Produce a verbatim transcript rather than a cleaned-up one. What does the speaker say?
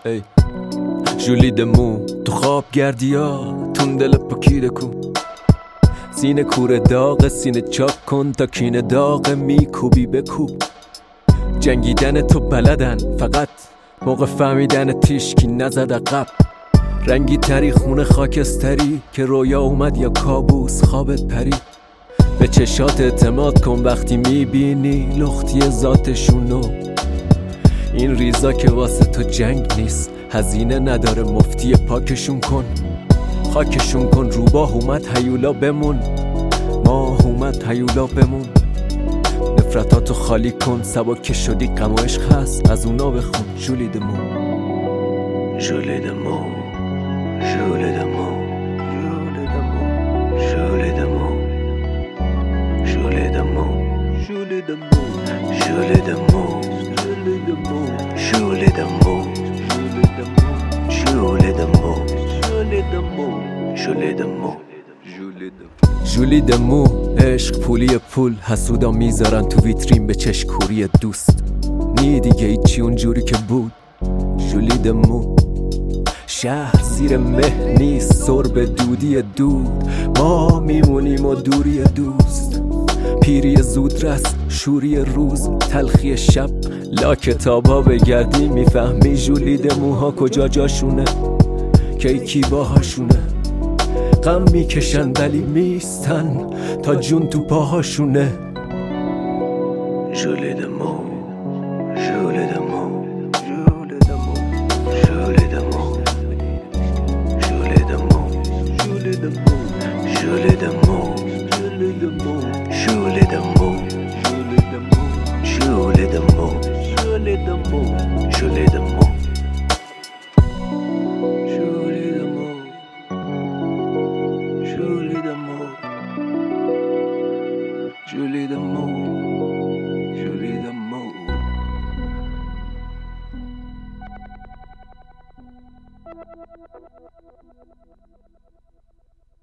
ای جولی دمو تو خواب گردی ها تون دل پکیده کن، سینه کوره داغ سینه چاک کن تا کینه داغ میکوبی بکوب. جنگیدن تو بلدن فقط موقع فهمیدن تیشکی نزد عقب. رنگی تری خونه خاکستری که رویا اومد یا کابوس خوابت پری. به چشات اعتماد کن وقتی میبینی لختی ذاتشونو. این ریزا که واسه تو جنگ نیست، هزینه نداره مفتی پاکشون کن. خاکشون کن روباه اومد هیولا بمون، ماه اومد هیولا بمون. نفرتاتو خالی کن سبک که شدی غم و عشق هست از اونا بخون. جولی دمو جولی دمو جولی دمو جولی دمو جولی دمو جولی دمو جولی دمو جولی دمو جولی دمو جولی دمو جولی دمو جولی دمو. عشق پولی پول حسودا میذارن تو ویترین به چشکوری دوست. نی دیگه ایچی اونجوری که بود. جولی دمو شهر زیر مه نیست سر به دودی دود. ما میمونیم و دوری دوست. پیری زود رس شوری روز تلخی شب. لا کتابا بگردی میفهمی جولی دموها کجا جاشونه، کی کی باهاشونه. غم میکشن ولی میستن تا جون تو پاهاشونه. جولی دمو جولی دمو جولی دمو جولی دمو جولی دمو جولی دمو جولی دمو جولی دمو جولی دمو جولی دمو جولی دمو جولی دمو جولی دمو جولی دمو جولی دمو.